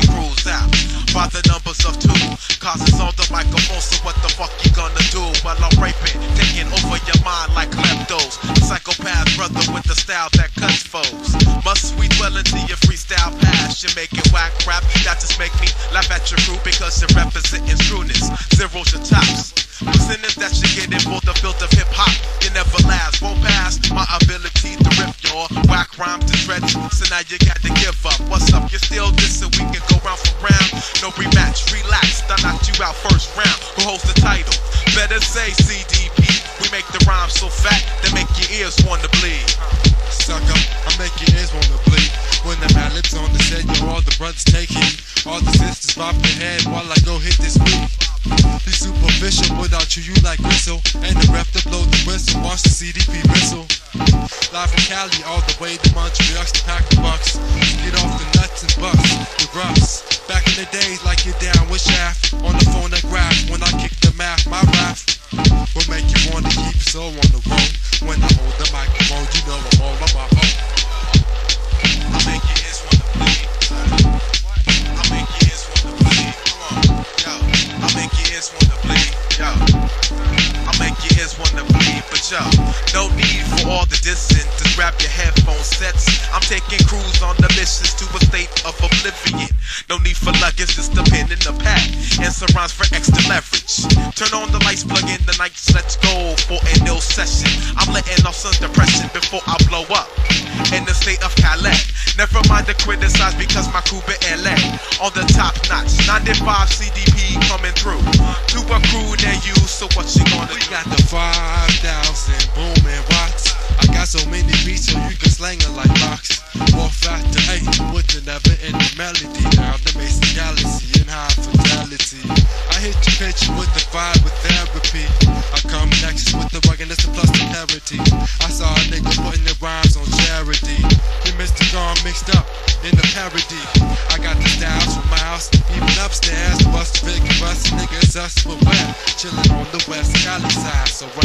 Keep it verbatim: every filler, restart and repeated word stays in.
cruise out by the numbers of two. Cause it's on the microphone, so what the fuck you gonna do? While I'm raping, taking over your mind like kleptos. Psychopath brother with the style that cuts foes. Must we dwell into your freestyle past? You make it whack rap, that just make me laugh at your crew because you're representing trueness. Zero's your tops. Percentage that you get in for the field of hip hop. You never last, won't pass my ability to rip your whack rhyme to shreds. So now you got to give up. What's up? You're still dissing. We can go round for round. No rematch, relax. I knocked you out first round. Who holds the title? Better say C D P. We make the rhyme so fat they make your ears wanna bleed. Sucker, I make your ears wanna bleed. When the mad lips on the set, yo, all the brothers take heat. All the sisters bop their head while I go hit this beat. Be superficial without you, you like gristle. And the ref to blow the whistle, watch the C D P whistle. Live from Cali all the way to Montreal to pack the bucks. Get off the nuts and bucks, the roughs. Back in the days like you're down with Shaft. On the phone that graph, when I kick the math, my rap will make you wanna keep your soul on the road. When I hold the microphone, you know I'm all on my own. I make your ears wanna bleed. I make your ears wanna bleed. Come on, yo. I make your ears wanna bleed, yo. I make your ears wanna bleed, but yo, no need for all the dissing. Just grab your headphone sets. I'm taking crews on the missions to a state of oblivion. No need for luggage, just a pen in the pack. Answer rhymes for extra leverage. Turn on the lights, plug in the nights, let's go for an ill session. I'm letting off some depression before I blow up. In the state of Calais, never mind to criticize because my crew be L A on the top notch. ninety-five C D P coming through to a crew near you. So what you gonna do? We got the five thousand booming watts. I got so many beats so you can slang it like rocks. Four factor eight with the never ending melody. Now the Mason Galaxy in high fidelity. I hit your pitch with the vibe with therapy. I come next with the ruggedness plus the clarity. I saw a nigga putting the rhymes on charity. You missed the gone mixed up in the parody. I got the styles from my house, even upstairs. Bust, big, bust, niggas us, but we're chillin' on the West Cali side. So